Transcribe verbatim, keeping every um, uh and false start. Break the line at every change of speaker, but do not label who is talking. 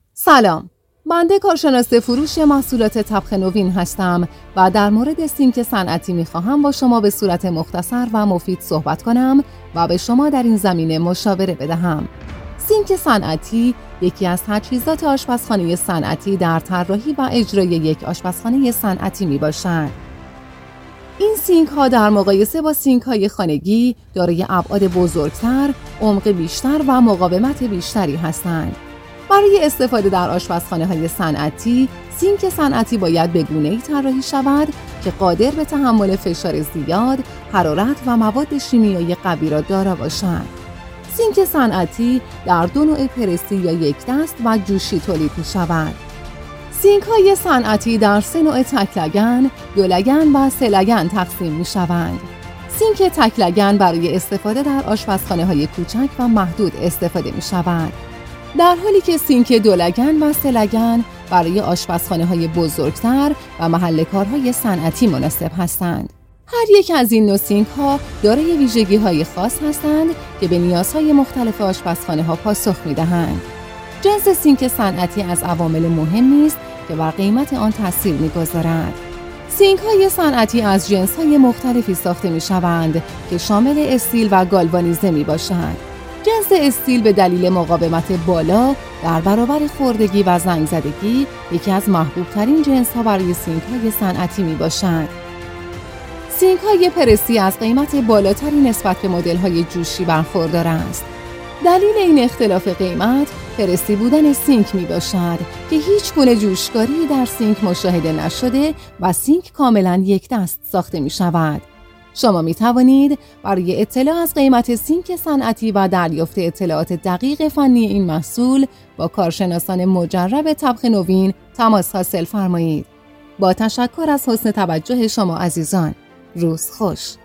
سلام، بنده کارشناس فروش محصولات طبخ نوین هستم و در مورد سینک صنعتی میخواهم با شما به صورت مختصر و مفید صحبت کنم و به شما در این زمینه مشاوره بدهم. سینک صنعتی یکی از تجهیزات آشپزخانه صنعتی در طراحی و اجرای یک آشپزخانه صنعتی میباشد. این سینک ها در مقایسه با سینک های خانگی دارای ابعاد بزرگتر، عمق بیشتر و مقاومت بیشتری هستند. برای استفاده در آشپزخانه های صنعتی، سینک صنعتی باید به گونه‌ای طراحی شود که قادر به تحمل فشار زیاد، حرارت و مواد شیمیایی قوی را دارا باشد. سینک صنعتی در دو نوع پرسی یا یک دست و جوشی تولید می شود. سینک های صنعتی در سه نوع تک‌لگن، دولگن و سه‌لگن تقسیم می شوند. سینک تک‌لگن برای استفاده در آشپزخانه های کوچک و محدود استفاده می شود، در حالی که سینک دولگن و سه‌لگن برای آشپزخانه های بزرگتر و محل کارهای صنعتی مناسب هستند. هر یک از این نوع سینک ها دارای ویژگی های خاص هستند که به نیازهای مختلف آشپزخانه ها پاسخ می دهند. جنس سینک صنعتی از عوامل مهمی است که بر قیمت آن تاثیر می گذارد. سینک های صنعتی از جنس های مختلفی ساخته می شوند که شامل استیل و گالوانیزه می باشند. جنس استیل به دلیل مقاومت بالا در برابر خوردگی و زنگ زدگی یکی از محبوب ترین جنس ها برای سینک های صنعتی می باشند. سینک های پرسی از قیمت بالاتری نسبت به مدل های جوشی برخوردار است. دلیل این اختلاف قیمت پرسی بودن سینک می باشد که هیچ گونه جوشکاری در سینک مشاهده نشده و سینک کاملا یک دست ساخته می شود. شما می توانید برای اطلاع از قیمت سینک صنعتی و دریافت اطلاعات دقیق فنی این محصول با کارشناسان مجرب طبخ نوین تماس حاصل فرمایید. با تشکر از حسن توجه شما عزیزان. روز خوش.